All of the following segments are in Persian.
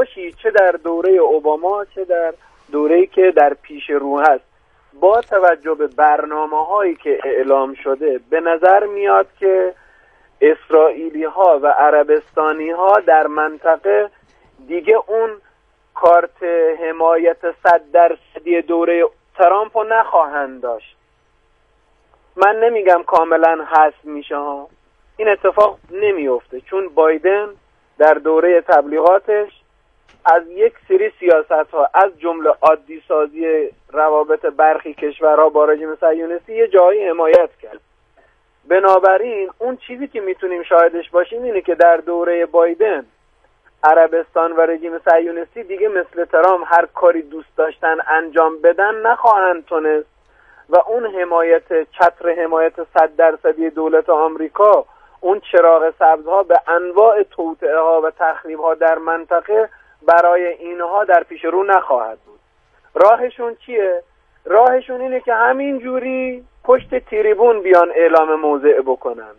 باشی، چه در دوره اوباما چه در دوره‌ای که در پیش رو هست، با توجه به برنامه‌هایی که اعلام شده به نظر میاد که اسرائیلی‌ها و عربستانی‌ها در منطقه دیگه اون کارت حمایت 100% دوره ترامپ رو نخواهند داشت. من نمیگم کاملا حذف میشه ها، این اتفاق نمیفته، چون بایدن در دوره تبلیغاتش از یک سری سیاست ها از جمله عادی سازی روابط برخی کشورها با رژیم صهیونیستی یه جایی حمایت کرد. بنابراین اون چیزی که میتونیم شاهدش باشیم اینه که در دوره بایدن عربستان و رژیم صهیونیستی دیگه مثل ترامپ هر کاری دوست داشتن انجام بدن نخواهند تونست و اون چتر حمایت 100% دولت آمریکا، اون چراغ سبزها به انواع توطئه ها و تخریب ها در منطقه برای اینها در پیش رو نخواهد بود. راهشون چیه؟ راهشون اینه که همین جوری پشت تریبون بیان اعلام موضع بکنن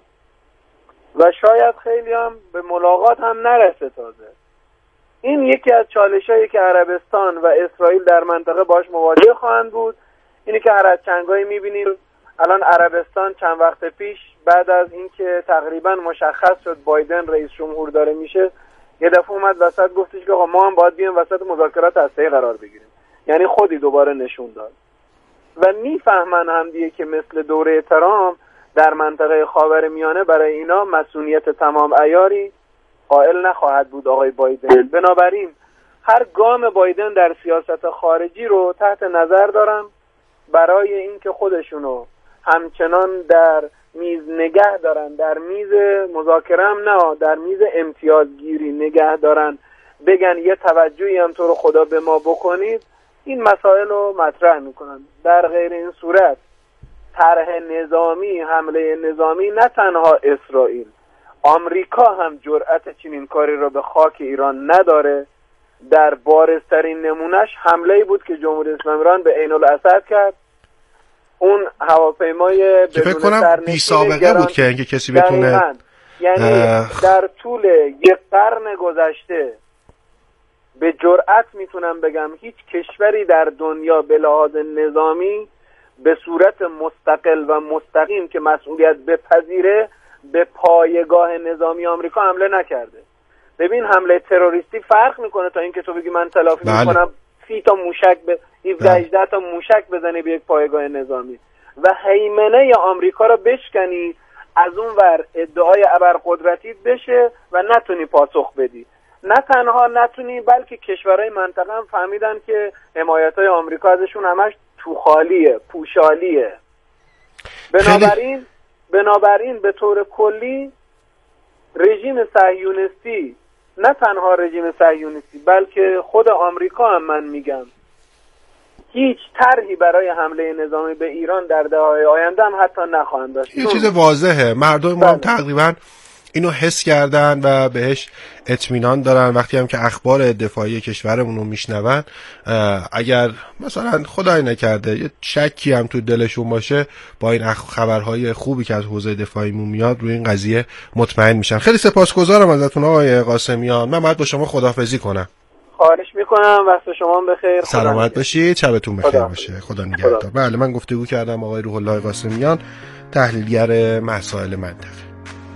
و شاید خیلی هم به ملاقات هم نرسه. تازه این یکی از چالشایی که عربستان و اسرائیل در منطقه باش مواجه خواهند بود. اینی که هر از چنگایی میبینیم الان عربستان چند وقت پیش بعد از اینکه تقریبا مشخص شد بایدن رئیس جمهور داره میشه، یه دفعه اومد وسط گفتش که آقا ما هم باید بیایم وسط مذاکرات هسته‌ای قرار بگیریم. یعنی خودی دوباره نشون داد و میفهمن هم دیگه که مثل دوره ترامپ در منطقه خاورمیانه برای اینا مسئولیت تمام عیاری قائل نخواهد بود آقای بایدن. بنابراین هر گام بایدن در سیاست خارجی رو تحت نظر دارن برای اینکه خودشونو همچنان در میز نگه دارن، در میز مذاکره هم نه، در میز امتیازگیری نگه دارن، بگن یه توجهی هم تو رو خدا به ما بکنید. این مسائل رو مطرح میکنن. در غیر این صورت طرح نظامی، حمله نظامی، نه تنها اسرائیل، آمریکا هم جرأت چنین کاری رو به خاک ایران نداره. در بارزترین نمونش حمله‌ای بود که جمهوری اسلامی ایران به عین الاسد کرد. اون هواپیمای بدون سرنشین بی سابقه بود که اگه کسی بتونه، یعنی در طول یک قرن گذشته به جرأت میتونم بگم هیچ کشوری در دنیا به لحاظ نظامی به صورت مستقل و مستقیم که مسئولیت بپذیره به پایگاه نظامی آمریکا حمله نکرده. ببین حمله تروریستی فرق میکنه تا اینکه تو بگی من تلافی میکنم 30 تا موشک به 17 تا موشک بزنی به یک پایگاه نظامی و هیمنه آمریکا رو بشکنی، از اون ور ادعای ابرقدرتی بشه و نتونی پاسخ بدی. نه تنها نتونی بلکه کشورهای منطقه هم فهمیدن که حمایت‌های آمریکا ازشون همش توخالیه، پوشالیه. بنابراین به طور کلی رژیم صهیونیستی، نه تنها رژیم صهیونیستی بلکه خود آمریکا هم من میگم هیچ طرحی برای حمله نظامی به ایران در دهه‌های آینده هم حتی نخواهند داشت. یه چیز واضحه، مردم ما هم تقریبا اینو حس کردن و بهش اطمینان دارن. وقتی هم که اخبار دفاعی کشورمون رو میشنون، اگر مثلا خدای نکرده یه شکی هم تو دلشون باشه، با این خبرهای خوبی که از حوزه دفاعیمون میاد روی این قضیه مطمئن میشن. خیلی سپاسگزارم ازتون آقای قاسمیان. من باید با شما خداحافظی کنم. خواهش میکنم. وقت شما بخیر. سلامت باشید. شبتون بخیر باشه. خدا نگهدار. بله، من گفتگو کردم آقای روح الله قاسمیان، تحلیلگر مسائل منطقه.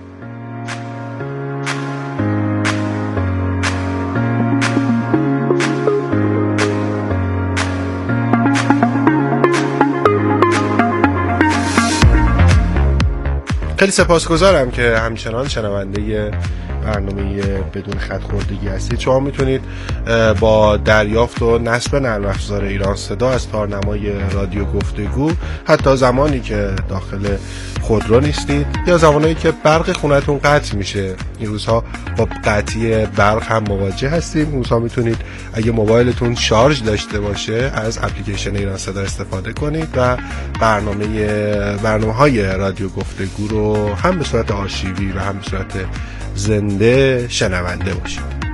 خیلی سپاسگزارم که همچنان شنونده برنامه بدون خط خوردگی هستید. شما میتونید با دریافت و نصب نرم افزار ایران صدا از تارنمای رادیو گفتگو، حتی زمانی که داخل خودرو نیستید یا زمانی که برق خونتون قطع میشه، این روزها با قطعی برق هم مواجه هستیم. این روزها میتونید اگه موبایلتون شارژ داشته باشه از اپلیکیشن ایران صدا استفاده کنید و برنامه‌های رادیو گفتگو رو هم به صورت آرشیوی و هم به صورت زنده شنونده باشید.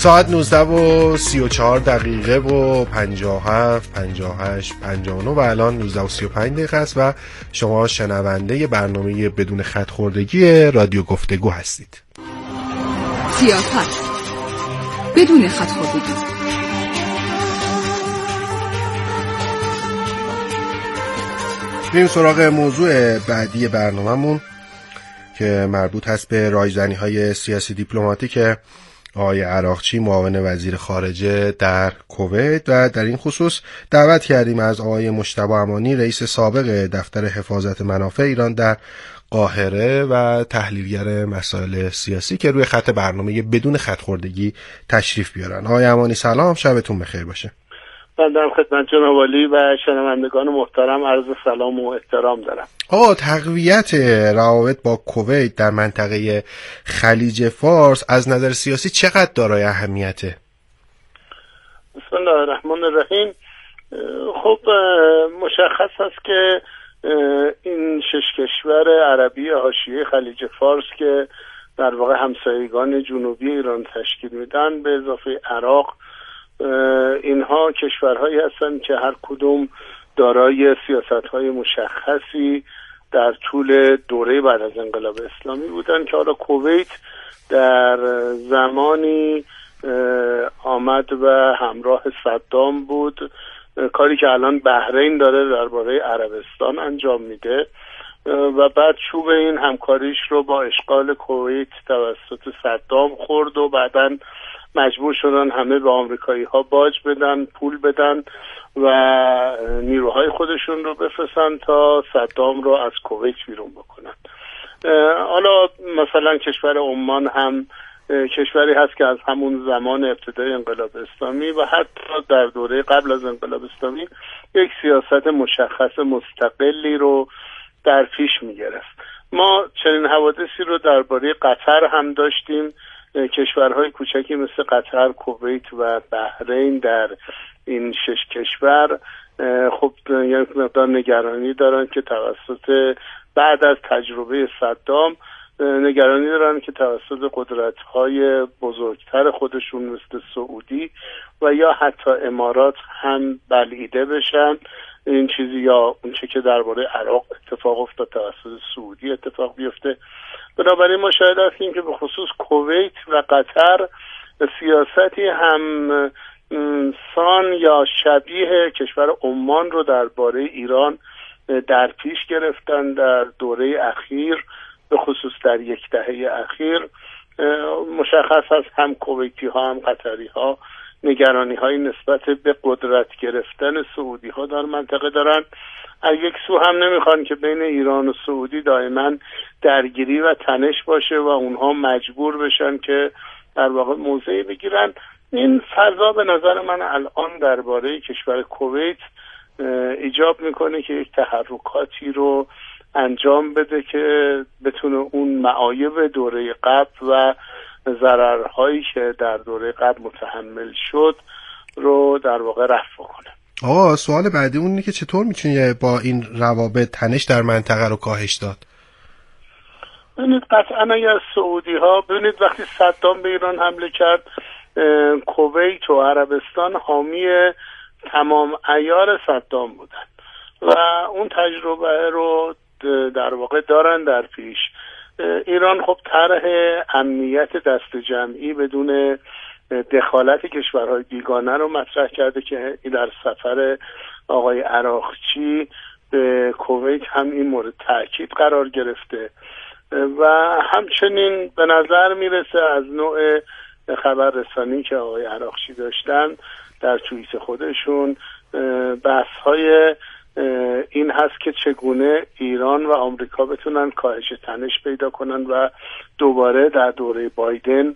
ساعت 19:34 دقیقه و 57 58 59 و الان 19:35 دقیقه است و شما شنونده برنامه بدون خط خوردگی رادیو گفتگو هستید. سیاست بدون خط خوردگی. بریم سراغ موضوع بعدی برنامه‌مون که مربوط هست به رایزنی‌های سیاسی دیپلماتیک آقای عراقچی معاون وزیر خارجه در کویت و در این خصوص دعوت کردیم از آقای مجتبی امانی رئیس سابق دفتر حفاظت منافع ایران در قاهره و تحلیلگر مسائل سیاسی که روی خط برنامه بدون خط خوردگی تشریف بیارن. آقای امانی سلام، شبتون بخیر باشه. من در خدمت جناب عالی و شنوندگان محترم عرض سلام و احترام دارم. تقویت روابط با کویت در منطقه خلیج فارس از نظر سیاسی چقدر دارای اهمیته؟ بسم الله الرحمن الرحیم. خب مشخص است که این 6 کشور عربی حاشیه خلیج فارس که در واقع همسایگان جنوبی ایران تشکیل میدن به اضافه عراق، اینها کشورهایی هستند که هر کدوم دارای سیاست‌های مشخصی در طول دوره بعد از انقلاب اسلامی بودند که حالا کویت در زمانی آمد و همراه صدام بود، کاری که الان بحرین داره درباره عربستان انجام میده و بعد چوب این همکاریش رو با اشغال کویت توسط صدام خورد و بعداً مجبور شدن همه به آمریکایی ها باج بدن، پول بدن و نیروهای خودشون رو بفرستن تا صدام رو از کویت بیرون بکنن. حالا مثلا کشور عمان هم کشوری هست که از همون زمان ابتدای انقلاب اسلامی و حتی در دوره قبل از انقلاب اسلامی یک سیاست مشخص مستقلی رو در پیش میگرفت. ما چنین حوادثی رو درباره قطر هم داشتیم. کشورهای کوچکی مثل قطر، کویت و بحرین در این 6 کشور خب یک مقدار نگرانی دارن که توسط بعد از تجربه صدام نگرانی دارن که توسط قدرت‌های بزرگتر خودشون مثل سعودی و یا حتی امارات هم بلعیده بشن. این چیزی یا اون چه که درباره عراق اتفاق افتاد توسط سعودی اتفاق بیفته. بنابراین ما شاهد هستیم که به خصوص کویت و قطر سیاستی هم سان یا شبیه کشور عمان رو درباره ایران در پیش گرفتن در دوره اخیر، به خصوص در 10 دهه اخیر. مشخص است هم کویتی ها هم قطری ها نگرانی های نسبت به قدرت گرفتن سعودی ها در منطقه دارن. از یک سو هم نمیخوان که بین ایران و سعودی دائما درگیری و تنش باشه و اونها مجبور بشن که در واقع موضعی بگیرن. این فضا به نظر من الان درباره کشور کویت ایجاب میکنه که یک تحرکاتی رو انجام بده که بتونه اون معایب دوره قبل و ضررهایی که در دوره قبل متحمل شد رو در واقع رفع کنه. سوال بعدی اونه که چطور میتونه با این روابط تنش در منطقه رو کاهش داد؟ ببینید قطعا اگر سعودی ها، ببینید وقتی صدام به ایران حمله کرد کویت و عربستان حامی تمام عیار صدام بودن و اون تجربه رو در واقع دارن در پیش. ایران خب طرح امنیت دست جمعی بدون دخالت کشورهای بیگانه رو مطرح کرده که در سفر آقای عراقچی به کویت هم این مورد تأکید قرار گرفته و همچنین به نظر میرسه از نوع خبررسانی که آقای عراقچی داشتن در توییت خودشون بحث‌های این هست که چگونه ایران و آمریکا بتونن کاهش تنش پیدا کنن و دوباره در دوره بایدن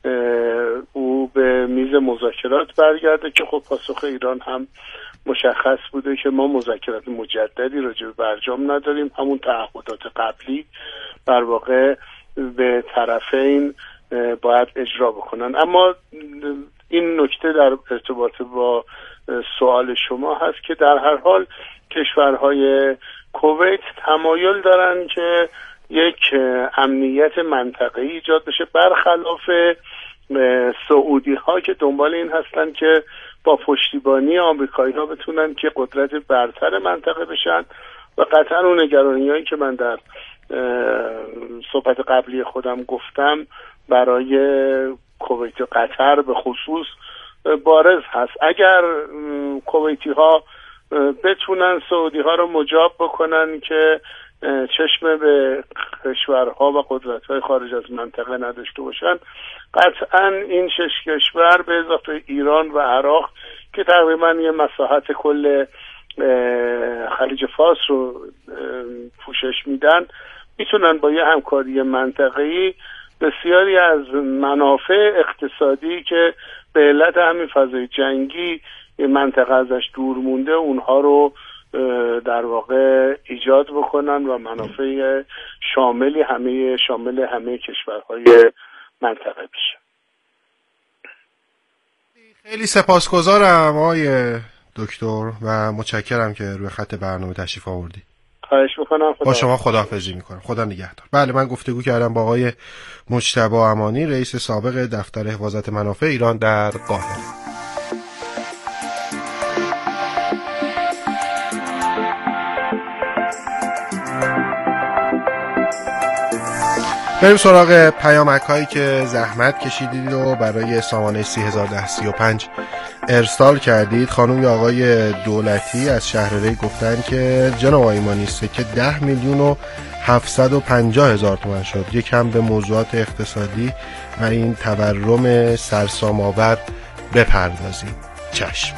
او به میز مذاکرات برگرده که خب پاسخ ایران هم مشخص بوده که ما مذاکرات مجددی راجع به برجام نداریم، همون تعهدات قبلی در واقع به طرفین باید اجرا بکنن. اما این نکته در ارتباط با سوال شما هست که در هر حال کشورهای کویت تمایل دارن که یک امنیت منطقه‌ای ایجاد بشه برخلاف سعودی ها که دنبال این هستن که با پشتیبانی آمریکایی ها بتونن که قدرت برتر منطقه بشن و قطعا اون نگرانی هایی که من در صحبت قبلی خودم گفتم برای کویت و قطر به خصوص بارز هست. اگر کویتی ها بتونن سعودی ها رو مجاب بکنن که چشم به کشورها و قدرت‌های خارج از منطقه نداشته باشن، قطعا این 6 کشور به اضافه ایران و عراق که تقریبا یه مساحت کل خلیج فارس رو پوشش میدن، میتونن با یه همکاری منطقه‌ای بسیاری از منافع اقتصادی که به علت همین فضای جنگی منطقه ازش دور مونده اونها رو در واقع ایجاد بکنن و منافع شامل همه کشورهای منطقه بشه. خیلی سپاسگزارم آقای دکتر و متشکرم که روی خط برنامه تشریف آوردی. خواهش میکنم. با شما خداحافظی میکنم. خدا نگهدار. بله، من گفتگو کردم با آقای مجتبی امانی، رئیس سابق دفتر حفاظت منافع ایران در قاهره. بریم سراغ پیامک هایی که زحمت کشیدید و برای سامانه 301035 ارسال کردید. خانم یا آقای دولتی از شهرری گفتن که جناب ایمانی سکه 10,750,000 تومان شد. یکم به موضوعات اقتصادی و این تورم سرسام آور بپردازیم. چشم.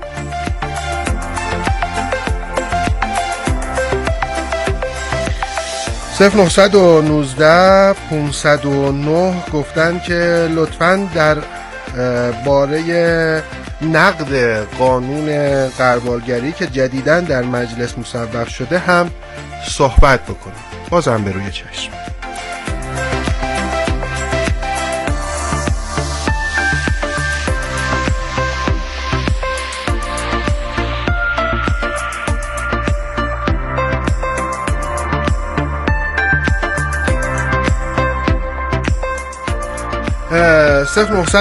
-919-509 گفتن که لطفاً در باره نقد قانون غربالگری که جدیداً در مجلس مصوب شده هم صحبت بکنیم. بازم به روی چشم. -912-554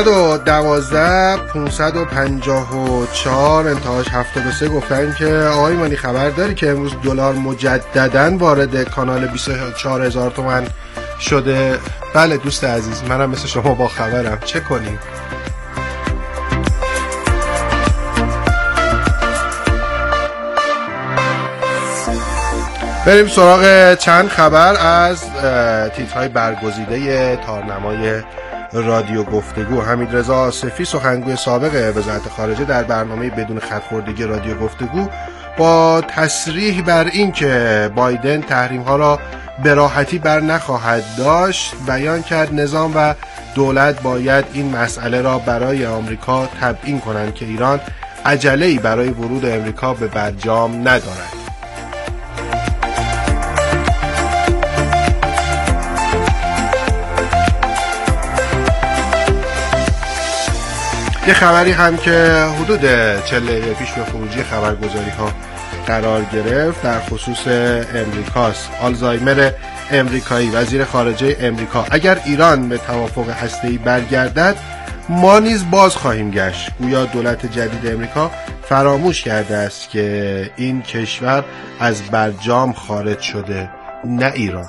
انتهاش 73 گفتن که آقای مانی خبر داری که امروز دلار مجدداً وارد کانال 24,000 تومان شده؟ بله دوست عزیز، منم مثل شما با خبرم. چه کنیم؟ بریم سراغ چند خبر از تیترهای برگزیده تارنمای رادیو گفتگو. حمیدرضا آصفی سخنگوی سابق وزارت خارجه در برنامه بدون خطخوردگی رادیو گفتگو با تصریح بر این که بایدن تحریم‌ها را به راحتی بر نخواهد داشت بیان کرد نظام و دولت باید این مسئله را برای آمریکا تبیین کنند که ایران عجله‌ای برای ورود آمریکا به برجام ندارد. یه خبری هم که حدود 40 دقیقه پیش به خروجی خبرگزاری ها قرار گرفت در خصوص امریکاست. آلزایمر امریکایی وزیر خارجه امریکا: اگر ایران به توافق هسته‌ای برگردد ما نیز باز خواهیم گشت. گویا دولت جدید امریکا فراموش کرده است که این کشور از برجام خارج شده، نه ایران.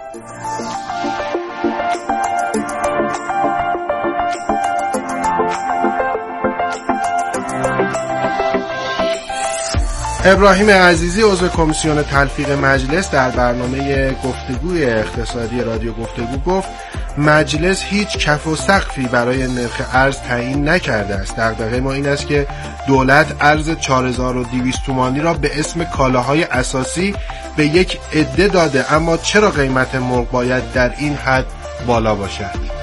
ابراهیم عزیزی عضو کمیسیون تلفیق مجلس در برنامه گفتگوی اقتصادی رادیو گفتگو گفت مجلس هیچ کف و سقفی برای نرخ ارز تعیین نکرده است. دغدغه ما این است که دولت ارز 4200 تومانی را به اسم کالاهای اساسی به یک عده داده، اما چرا قیمت مرغ باید در این حد بالا باشد؟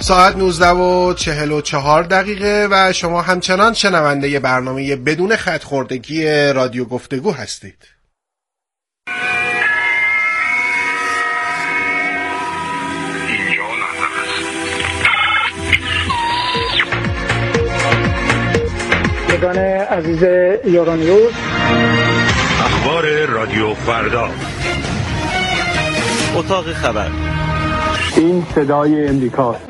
ساعت 19:44 و شما همچنان شنونده برنامه بدون خط خوردگی رادیو گفتگو هستید. شنوندگان عزیز یورانیوز، اخبار رادیو فردا، اتاق خبر، این صدای امریکاست.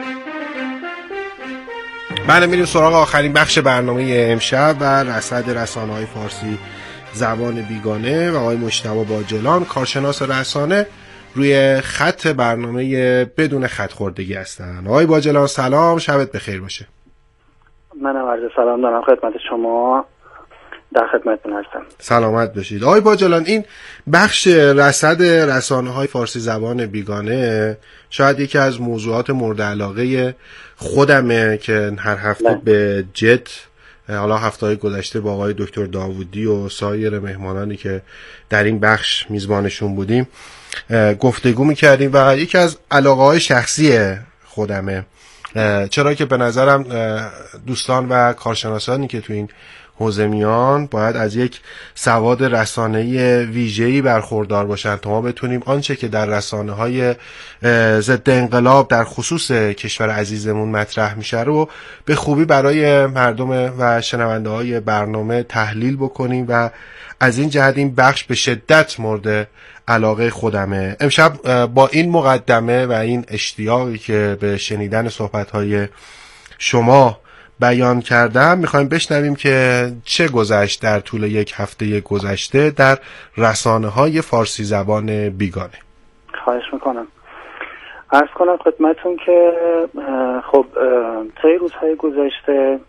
بله، میریم سراغ آخرین بخش برنامه امشب و رصد رسانه‌های فارسی زبان بیگانه و آقای مجتبی باجلان، کارشناس رسانه، روی خط برنامه بدون خط خوردگی هستن. آقای باجلان سلام، شبت بخیر باشه. منم عرض سلام دارم خدمت شما، در خدمتتون هستم. سلامت باشید. آقای باجلان، این بخش رصد رسانه‌های فارسی زبان بیگانه شاید یکی از موضوعات مورد علاقه خودمه که هر هفته به جت، حالا هفته‌های گذشته با آقای دکتر داوودی و سایر مهمانانی که در این بخش میزبانشون بودیم گفتگو میکردیم و یکی از علاقه‌های شخصی خودمه، چرا که به نظرم دوستان و کارشناسانی که تو این حوزه میان باید از یک سواد رسانه‌ای ویژه‌ای برخوردار باشن تا ما بتونیم آنچه که در رسانه‌های ضد انقلاب در خصوص کشور عزیزمون مطرح میشه رو به خوبی برای مردم و شنونده‌های برنامه تحلیل بکنیم و از این جهت این بخش به شدت مورد علاقه خودمه. امشب با این مقدمه و این اشتیاقی که به شنیدن صحبت‌های شما بیان کردم میخوایم بشنویم که چه گذشت در طول یک هفته گذشته در رسانه‌های فارسی زبان بیگانه. خواهش میکنم. عرض کنم خدمتون که خب طی روزهای گذشته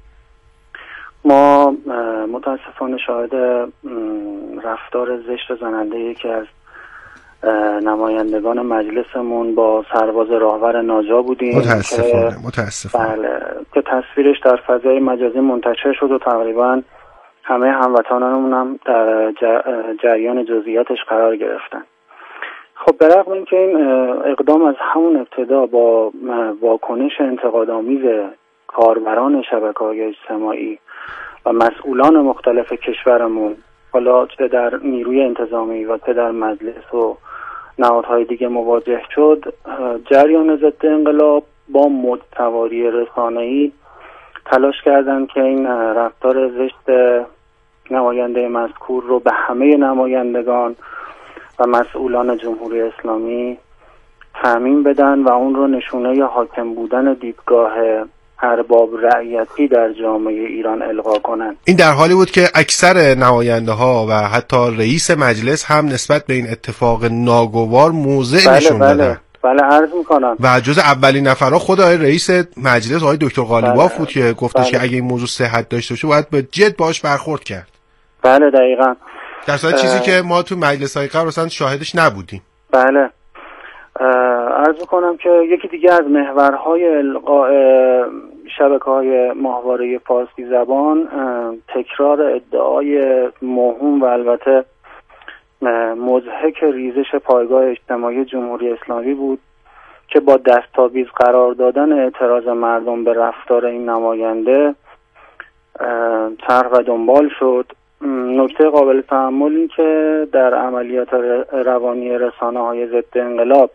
ما متاسفانه شاهد رفتار زشت و زننده یکی از نمایندگان مجلسمون با سرباز راهور ناجا بودیم. متاسفانه. بله، که تصویرش در فضای مجازی منتشر شد و تقریبا همه هموطنانمون هم در جریان جزئیاتش قرار گرفتن. خب به رغم اینکه این اقدام از همون ابتدا با واکنش انتقادآمیز کاربران شبکه‌های اجتماعی و مسئولان مختلف کشورمون، حالا چه در نیروی انتظامی و چه در مجلس و نهادهای دیگه مواجه شد، جریان ضد انقلاب با مدتواری رسانه‌ای تلاش کردند که این رفتار زشت نماینده مذکور رو به همه نمایندگان و مسئولان جمهوری اسلامی تعمیم بدن و اون رو نشونه حاکم بودن دیدگاه ارباب رعیتی در جامعه ایران القا کنند. این در حالی بود که اکثر نماینده ها و حتی رئیس مجلس هم نسبت به این اتفاق ناگوار موضع نشون دادن. بله عرض میکنم. و جز اولین نفرها خود آقای رئیس مجلس آقای دکتر قالیباف بود که گفتش که اگه این موضوع صحت داشته باشه باید به جد باهاش برخورد کرد. بله دقیقاً. در صورت چیزی که ما تو مجلس‌های قبل اصلا شاهدش نبودیم. بله. عرض کنم که یکی دیگه از محورهای القاء شبکه‌های ماهواره فارسی زبان تکرار ادعای موهوم و البته مضحک ریزش پایگاه اجتماعی جمهوری اسلامی بود که با دستاویز قرار دادن اعتراض مردم به رفتار این نماینده طرح و دنبال شد. نکته قابل تأمل این که در عملیات روانی رسانه‌های ضد انقلاب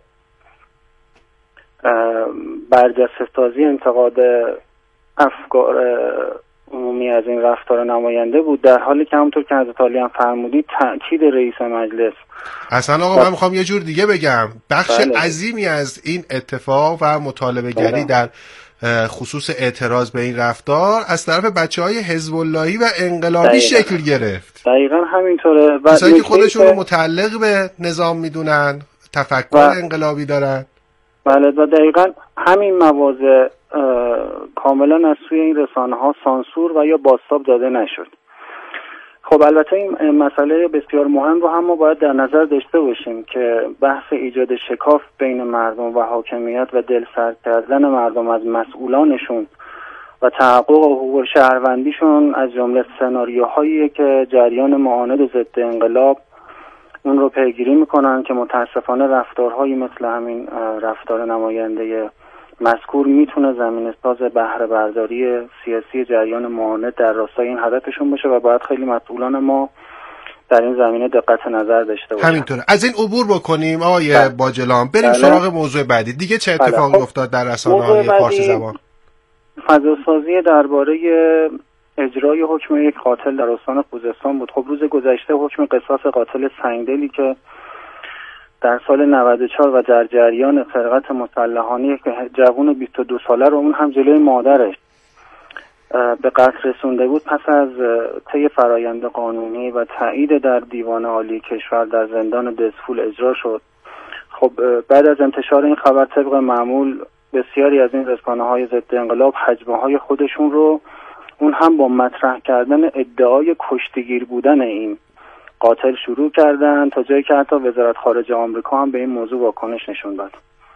برجسته‌سازی انتقاد افکار عمومی از این رفتار نماینده بود، در حالی که همونطور که حضرت عالی هم فرمودید تأکید رئیس مجلس. اصلا آقا من میخوام یه جور دیگه بگم، بخش عظیمی از این اتفاق و مطالبه گری در خصوص اعتراض به این رفتار از طرف بچه‌های حزب اللهی و انقلابی شکل گرفت. دقیقاً همینطوره. کسایی که خودشون رو متعلق به نظام میدونن، تفکر انقلابی دارن. بله، و دقیقاً همین مواضع کاملا از سوی این رسانه‌ها سانسور و یا بازتاب داده نشد. خب البته این مسئله بسیار مهم رو هم ما باید در نظر داشته باشیم که بحث ایجاد شکاف بین مردم و حاکمیت و دلسرد کردن مردم از مسئولانشون و تحقق حقوق شهروندیشون از جمله سناریوهایی که جریان معاند ضد انقلاب اون رو پیگیری میکنن که متاسفانه رفتارهایی مثل همین رفتار نماینده مذکور میتونه زمینه ساز بهره برداری سیاسی جریان معاند در راستای این هدفشون باشه و باید خیلی مسئولان ما در این زمینه دقت نظر داشته باشن. همینطوره. از این عبور بکنیم آقای باجلان، بریم سراغ موضوع بعدی. دیگه چه اتفاقی افتاد در رسانه‌های فارسی زبان؟ فضاسازی درباره اجرای حکم یک قاتل در استان خوزستان بود. خب روز گذشته حکم قصاص قاتل سنگدلی که در سال 94 و در جریان سرقت مسلحانه که جوان 22 ساله رو اون هم جلوی مادرش به قتل رسونده بود، پس از طی فرایند قانونی و تایید در دیوان عالی کشور در زندان دزفول اجرا شد. خب بعد از انتشار این خبر طبق معمول بسیاری از این رسانه‌های ضد انقلاب حجمه‌های خودشون رو اون هم با مطرح کردن ادعای کشتیگیر بودن این قاتل شروع کردن، تا جایی که حتی وزارت خارجه آمریکا هم به این موضوع واکنش نشون داد.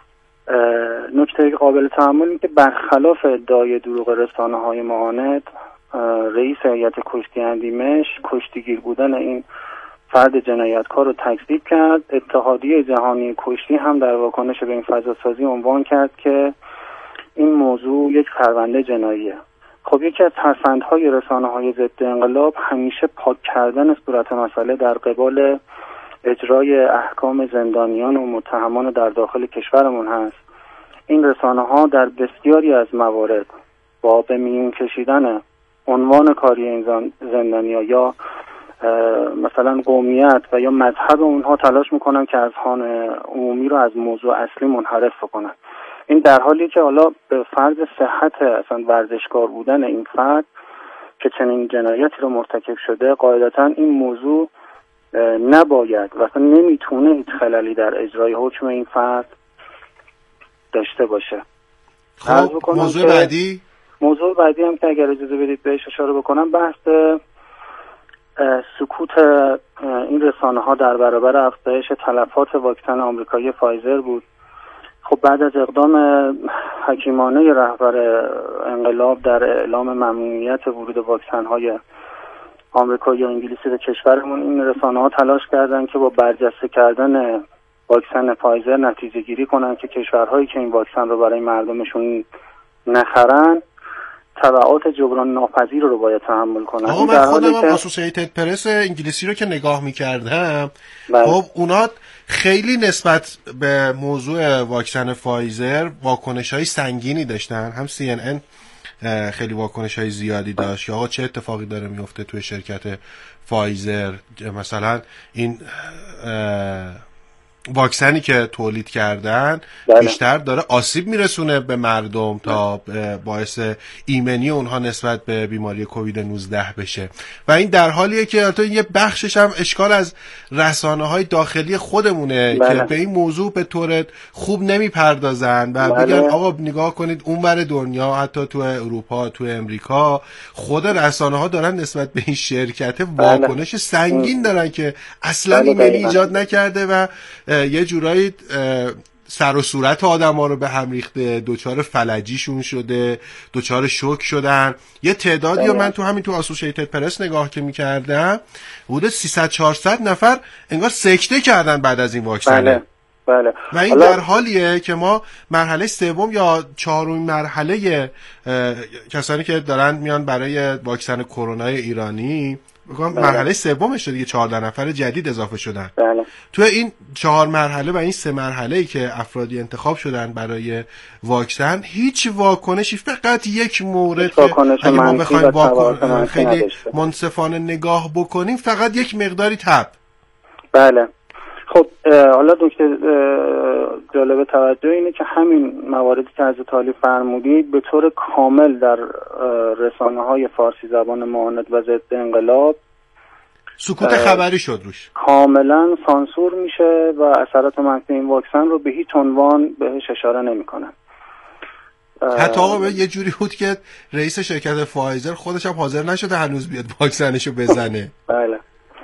نکته قابل تأمل این که برخلاف ادعای دروغ رسانه‌های معاند، رئیس هیئت کشتی اندیمش کشتیگیر بودن این فرد جنایتکار رو تکذیب کرد. اتحادیه جهانی کشتی هم در واکنش به این فضاسازی عنوان کرد که این موضوع یک پرونده جناییه. خب یکی از ترفندهای رسانه‌های ضد انقلاب همیشه پاک کردن صورت مسئله در قبال اجرای احکام زندانیان و متهمان در داخل کشورمون هست. این رسانه‌ها در بسیاری از موارد با به میون کشیدن عنوان کاری این زندانی‌ها یا مثلا قومیت و یا مذهب اونها تلاش میکنن که اذهان عمومی رو از موضوع اصلی منحرف کنن. این در حالی که حالا به فرض صحت اصلا ورزشکار بودن این فرد که چنین جنایتی رو مرتکب شده، قاعدتا این موضوع نباید و اصلا نمیتونه هیچ خللی در اجرای حکم این فرد داشته باشه. خب موضوع بعدی هم که اگر اجازه بدید بهش اشاره بکنم، بحث سکوت این رسانه‌ها در برابر افزایش تلفات واکسن آمریکایی فایزر بود. خب بعد از اقدام حکیمانه رهبر انقلاب در اعلام ممنوعیت ورود واکسن‌های آمریکایی و انگلیسی به کشورمون، این رسانه‌ها تلاش کردند که با برجسته کردن واکسن فایزر نتیجه گیری کنن که کشورهایی که این واکسن رو برای مردمشون نخرن تبعات جبران ناپذیر رو باید تحمل کنن. آقا من خودم هم اسوسییتد پرس انگلیسی رو که نگاه می‌کردم، خب اونا خیلی نسبت به موضوع واکسن فایزر واکنش‌های سنگینی داشتن. هم CNN خیلی واکنش‌های زیادی داشت که آقا چه اتفاقی داره میفته توی شرکت فایزر، مثلا این واکسنی که تولید کردن بیشتر داره آسیب میرسونه به مردم تا باعث ایمنی اونها نسبت به بیماری کووید 19 بشه. و این در حالیه که البته یه بخشش هم اشکال از رسانه‌های داخلی خودمونه که به این موضوع به طور خوب نمیپردازن و بگن آقا نگاه کنید اونور دنیا، حتی تو اروپا، تو امریکا، خود رسانه‌ها دارن نسبت به این شرکت واکنش سنگین دارن که اصلا ایمنی ایجاد نکرده و یه جورایی سر و صورت آدم‌ها رو به هم ریخته، دوچار فلجیشون شده، دوچار شوک شدن. یه تعدادی رو من تو همین تو اسوسییتد پرس نگاه که می‌کردم حدود 300-400 نفر انگار سکته کردن بعد از این واکسن. بله. و این در حالیه که ما مرحله سوم یا چهارمین مرحله کسانی که دارن میان برای واکسن کرونا ایرانی، مرحله سومش دیگه 14 نفر جدید اضافه شدن. تو این 4 مرحله و این 3 مرحله‌ای که افرادی انتخاب شدن برای واکسن، هیچ واکنشی، فقط یک مورد اگه ما بخوایم خیلی منصفانه نگاه بکنیم، فقط یک مقداری تب. بله. خب حالا نکته جالب توجه اینه که همین مواردی که از تالی فرمودید به طور کامل در رسانه‌های فارسی زبان معاند و ضد انقلاب سکوت خبری شد روش، کاملا سانسور میشه و اثرات منفی این واکسن رو به هیچ عنوان بهش اشاره نمی‌کنن. حتی آقا یه جوری بود که رئیس شرکت فایزر خودش هم حاضر نشده هنوز بیاد واکسنشو بزنه. بله.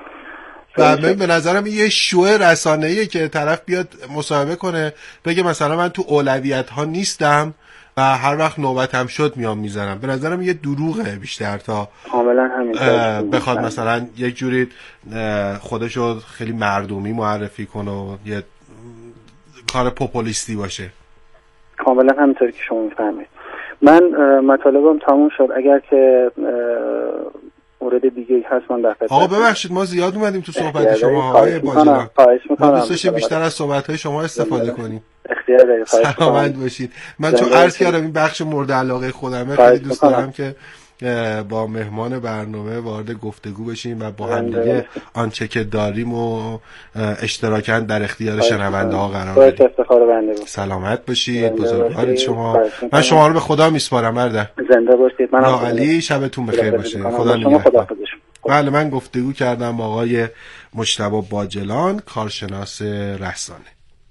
و به نظرم یه شو رسانه‌ایه که طرف بیاد مصاحبه کنه بگه مثلا من تو اولویت ها نیستم و هر وقت نوبتم شد میام میزنم. به نظرم یه دروغه بیشتر تا کاملا همین بخواد مثلا یک جوری خودشو خیلی مردمی معرفی کنه و یه کار پوپولیستی باشه. کاملا همینطوری که شما میفرمایید. من مطالبم تموم شد. اگر که مورد دیگه هست من در خدمت. آقا ببخشید ما زیاد اومدیم تو صحبت شما آقای باجلان. ما دوست داشتیم بیشتر از صحبت‌های شما استفاده کنیم. اختیار دارید. سلامت باشید. من چون عرض کردم این بخش مورد علاقه خودمه، خیلی دوست دارم که با مهمان برنامه وارد گفتگو بشیم و با هم دیگه آنچه که داریم و اشتراکاً در اختیار شنونده ها قرار بدیم. سلامت باشید، بزرگوارید شما. من شما رو به خدا میسپارم برادر. زنده باشید. من علی، شبتون بخیر باشه. خدا نگهدار. بله، من گفتگو کردم با آقای مجتبی باجلان، کارشناس رسانه.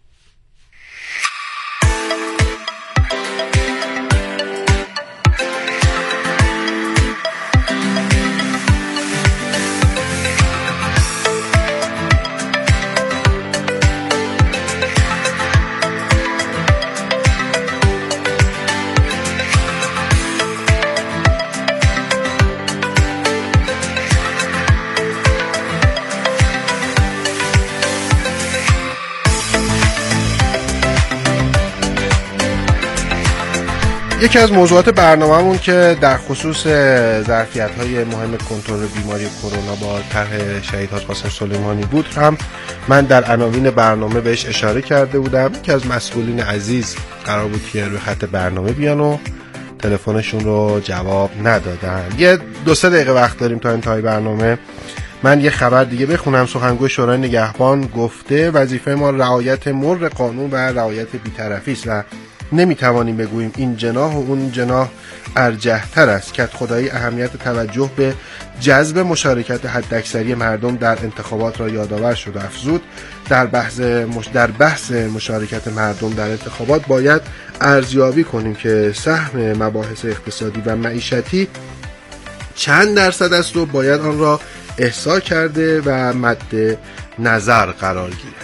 یکی از موضوعات برنامه‌مون که در خصوص ظرفیت‌های مهم کنترل بیماری کرونا با طرح شهید حاج قاسم سلیمانی بود هم من در عناوین برنامه بهش اشاره کرده بودم. یکی از مسئولین عزیز قرار بود که روی خط برنامه بیان و تلفنشون رو جواب ندادن. یه 2-3 دقیقه وقت داریم تا انتهای برنامه. من یه خبر دیگه بخونم. سخنگوی شورای نگهبان گفته وظیفه ما رعایت مر قانون و رعایت بی‌طرفی است و نمیتوانیم بگوییم این جناح و اون جناح ارجح‌تر است. کدخدایی اهمیت توجه به جذب مشارکت حداکثری مردم در انتخابات را یادآور شد و افزود در بحث مشارکت مردم در انتخابات باید ارزیابی کنیم که سهم مباحث اقتصادی و معیشتی چند درصد است و باید آن را احصا کرده و مد نظر قرار گیرد.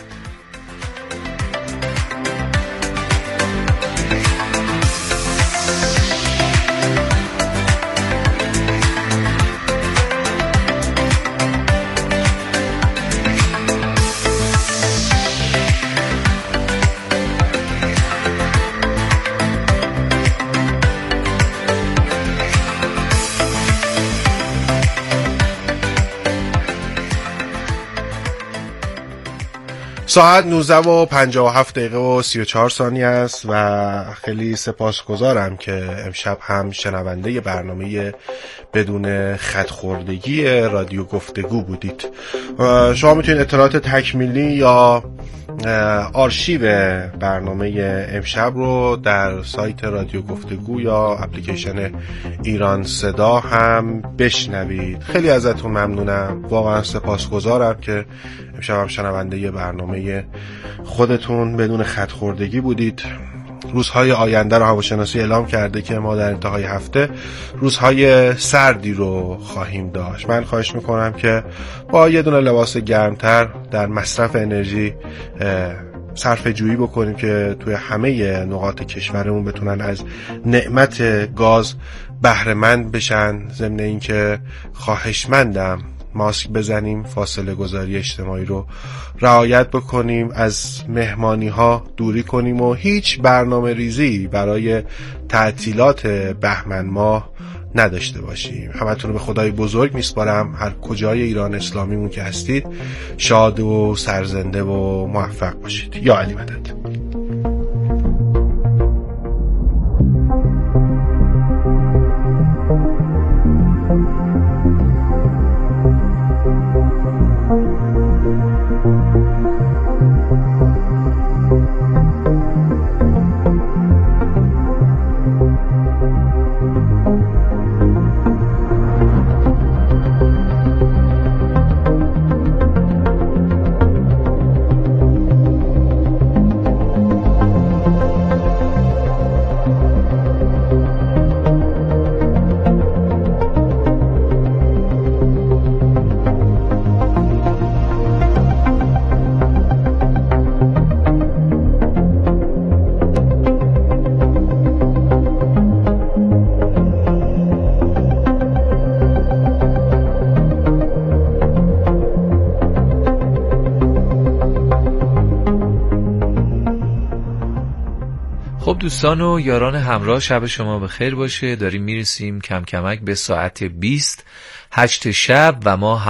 ساعت 19:57 است و خیلی سپاسگزارم که امشب هم شنونده برنامه بدون خط‌خوردگی رادیو گفتگو بودید. شما میتونید اطلاعات تکمیلی یا آرشیو برنامه امشب رو در سایت رادیو گفتگو یا اپلیکیشن ایران صدا هم بشنوید. خیلی ازتون ممنونم، واقعا سپاسگزارم که امشب هم شنونده برنامه خودتون بدون خط‌خوردگی بودید. روزهای آینده رو هواشناسی اعلام کرده که ما در انتهای هفته روزهای سردی رو خواهیم داشت. من خواهش میکنم که با یه دونه لباس گرمتر در مصرف انرژی صرفه جویی بکنیم که توی همه نقاط کشورمون بتونن از نعمت گاز بهره مند بشن. ضمن اینکه خواهشمندم ماسک بزنیم، فاصله گذاری اجتماعی رو رعایت بکنیم، از مهمانی ها دوری کنیم و هیچ برنامه ریزی برای تعطیلات بهمن ماه نداشته باشیم. همتون رو به خدای بزرگ میسپارم. هر کجای ایران اسلامیمون که هستید شاد و سرزنده و موفق باشید. یا علی مدد. دوستان و یاران همراه، شب شما بخیر باشه. داریم میرسیم کم کمک به ساعت 20 8 شب و ما